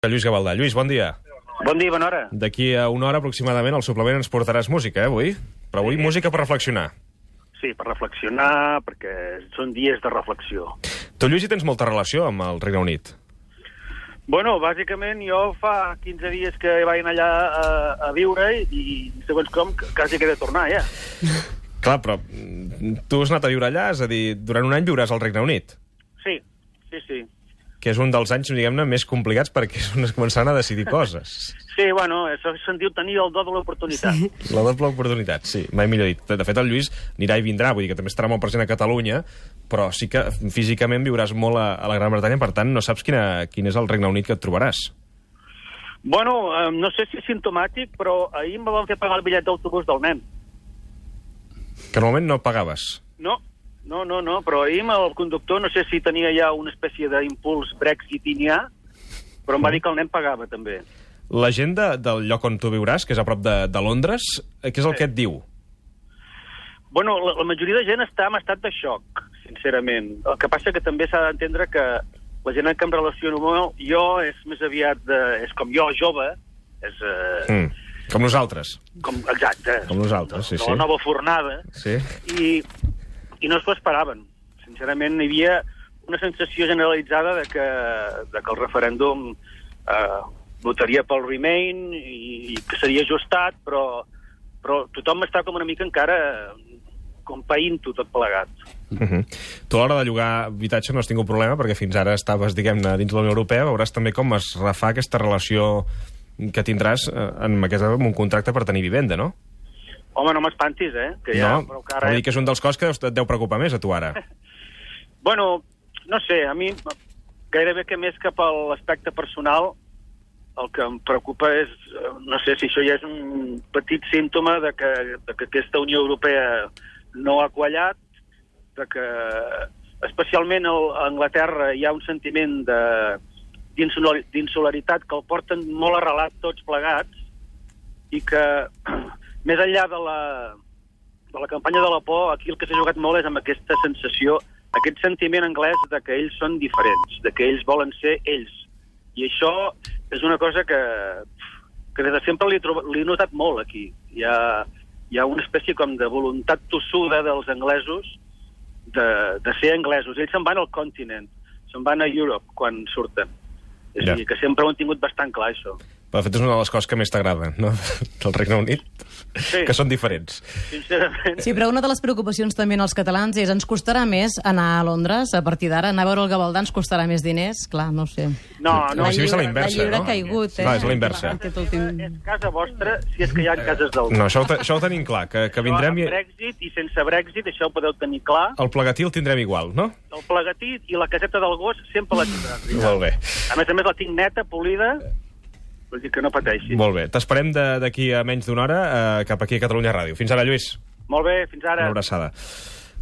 Lluís Gavaldà. Lluís, bon dia. Bon dia, bona hora. D'aquí a una hora aproximadament al suplement ens portaràs música, avui? Però avui música per reflexionar. Sí, per reflexionar, perquè són dies de reflexió. Tu, Lluís, hi tens molta relació amb el Regne Unit. Bueno, bàsicament jo fa 15 dies que vaig anar allà a viure i segons com quasi que he de tornar, ja. Clar, però tu has anat a viure allà, és a dir, durant un any viuràs al Regne Unit. Sí. Que és un dels anys, diguem-ne, més complicats perquè és on es començaran a decidir coses. Sí, bueno, això se'n diu tenir el do de l'oportunitat. La doble oportunitat, sí, mai millor dit. De fet, el Lluís anirà i vindrà, vull dir que també estarà molt present a Catalunya, però sí que físicament viuràs molt a la Gran Bretanya, per tant, no saps quin és el Regne Unit que et trobaràs. Bueno, no sé si és simptomàtic, però ahir em van fer pagar el bitllet d'autobús del nen. Que normalment no pagaves. No, però ahir el conductor, no sé si tenia ja una espècie d'impuls brexitinià, però em va dir que el nen pagava, també. La gent del lloc on tu viuràs, que és a prop de Londres, què és el que et diu? Bueno, la majoria de gent està en estat de xoc, sincerament. El que passa que també s'ha d'entendre que la gent en què em relaciono molt, jo és més aviat és com jo, jove, Com nosaltres. Exacte. Com nosaltres, sí. La nova fornada. Sí. I no s'ho esperaven. Sincerament, hi havia una sensació generalitzada de que el referèndum votaria pel Remain i que seria ajustat, però tothom està com una mica encara compaint-ho tot plegat. Tu a l'hora de llogar habitatge no has tingut problema perquè fins ara estaves, diguem-ne, dins la Unió Europea. Veuràs també com es refà aquesta relació que tindràs amb un contracte per tenir vivenda, no? Home, no m'espantis, que ja... No, vol dir que és un dels coses que et deu preocupar més a tu ara. Bueno, no sé, a mi gairebé que més cap a l'aspecte personal el que em preocupa és, no sé si això ja és un petit símptoma de que aquesta Unió Europea no ha quallat, de que especialment a Anglaterra hi ha un sentiment d'insolidaritat que el porten molt arrelat tots plegats i que més enllà de la campanya de la por, aquí el que s'ha jugat molt és amb aquesta sensació, aquest sentiment anglès de que ells són diferents, de que ells volen ser ells. I això és una cosa que des de sempre li he notat molt aquí. Hi ha una espècie com de voluntat tossuda dels anglesos de ser anglesos. Ells se'n van al continent, se'n van a Europe quan surten. És a dir, que sempre ho han tingut bastant clar, això. De fet, és una de les coses que més t'agraden, no?, del Regne Unit, sí, que són diferents. Sincerament. Sí, però una de les preocupacions també als catalans és ens costarà més anar a Londres a partir d'ara, anar a veure el Gavaldà ens costarà més diners? Clar, no ho sé. No, si és a la inversa, la lliure no? caigut, Clar, és a la inversa. És casa vostra, si és que hi ha cases del... No, això ho tenim clar, que vindrem... Amb Brexit i sense Brexit, això ho podeu tenir clar. El plegatí el tindrem igual, no? El plegatí i la caseta del gos sempre la tindràs. Molt bé. A més la tinc neta, polida, vull dir que no pateixi. Molt bé. T'esperem d'aquí a menys d'una hora cap aquí a Catalunya Ràdio. Fins ara, Lluís. Molt bé, fins ara. Una abraçada.